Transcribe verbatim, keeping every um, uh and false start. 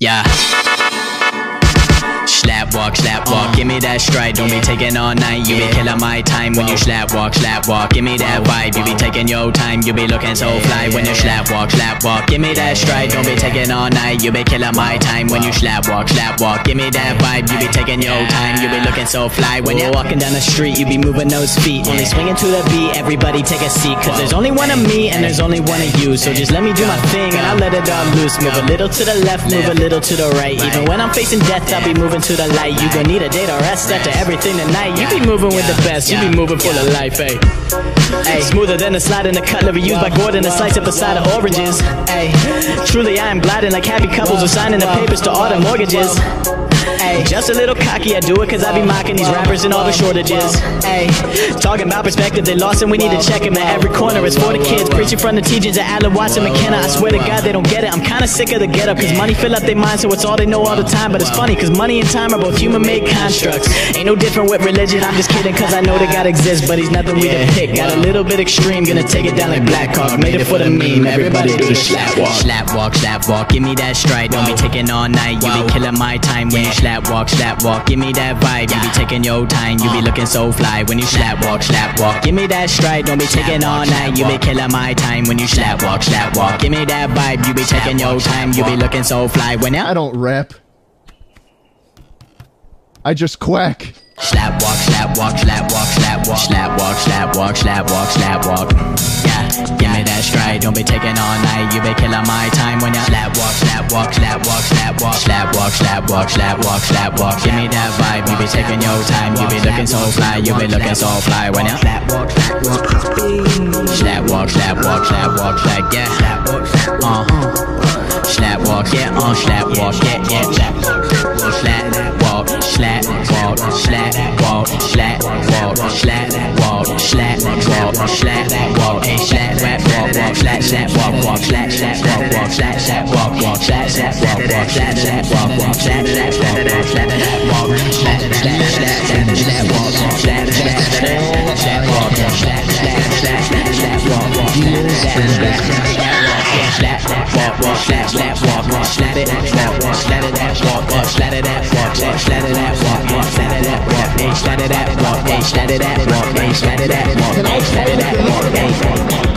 Yeah. Slap walk, slap walk, give me that stride. Don't be taking all night, you be killing my time when you slap walk, slap walk. Give me that vibe, you be taking your time, you be looking so fly when you slap walk, slap walk. Give me that stride, don't be taking all night, you be killing my time when you slap walk, slap walk. Give me that vibe, you be taking your time, you be looking so fly when you're walking down the street, you be moving those feet, only swinging to the beat. Everybody take a seat, cause there's only one of me and there's only one of you. So just let me do my thing and I'll let it all loose. Move a little to the left, move a little to the right. Even when I'm facing death, I'll be moving to the light. You gon' need a day to rest after everything tonight. You be moving with the best, you be moving full of life, ayy. Ay, smoother than a slide in the cutlery used by Gordon, a slice up a side of oranges. Ay, truly I am gliding like happy couples are signing the papers to all the mortgages. Ay, just a little cocky, I do it cause I be mocking these rappers and all the shortages. Ay, talking about perspective, they lost and we need to check them at every corner. It's for the kids, preaching from the teachings of Alan Watson McKenna. I swear to God they don't get it, I'm kinda sick of the get up, cause money fill up their minds so it's all they know all the time. But it's funny cause money and time are both human made constructs. Ain't no different with religion, I'm just kidding cause I know that God exists, but he's nothing we to pick. Got a little bit extreme, gonna take it down like Black Hawk. Made it for the meme, everybody do the slap walk. Slap walk, slap walk, give me that stride. Don't be taking all night, you be killing my time when you slap walk, slap walk. Give me that vibe, you be taking your time, you be looking so fly when you slap walk, slap walk. Give me that stride, don't be taking all night, you be killing my time when you slap walk, slap walk. Give me that vibe, you be taking your time, you be looking so fly when you. I don't rap. I just quack. Slap walk, slap walk, slap walk, slap walk, slap walk, slap walk, slap walk, slap walk. Yeah, give me that stride, don't be taking all night, you be killing my time when you slap walk, slap walk, slap walk, slap walk, slap walk, slap walk, slap walk, slap walk. Give me that vibe, you be taking your time, you be looking so fly, you be looking so fly when you slap walk, slap walk, slap walk, slap walk, slap walk, slap yeah, uh huh. Slap walk, yeah, on slap walk, yeah, yeah, slap walk, slap walk, slap walk, slap walk, slap walk, slap walk, slap walk, a slap walk, walk, walk, slap, slap walk, walk, slap, slap walk, walk, slap, slap walk, walk, slap, slap walk, walk, slap, slap walk, walk, slap, slap walk, walk, slap, walk, slap, slap, slap, slap walk, walk, slap, slap, slap walk, walk, slap, slap, slap, slap walk, walk, slap, walk, walk, slap, slap walk, walk, slap it, walk, walk, slap it, walk, walk, slap it, walk, walk, slap it, walk, walk, slap it, walk, a slap it, walk, a slap it, walk, a slap it, walk, a slap it, walk, a.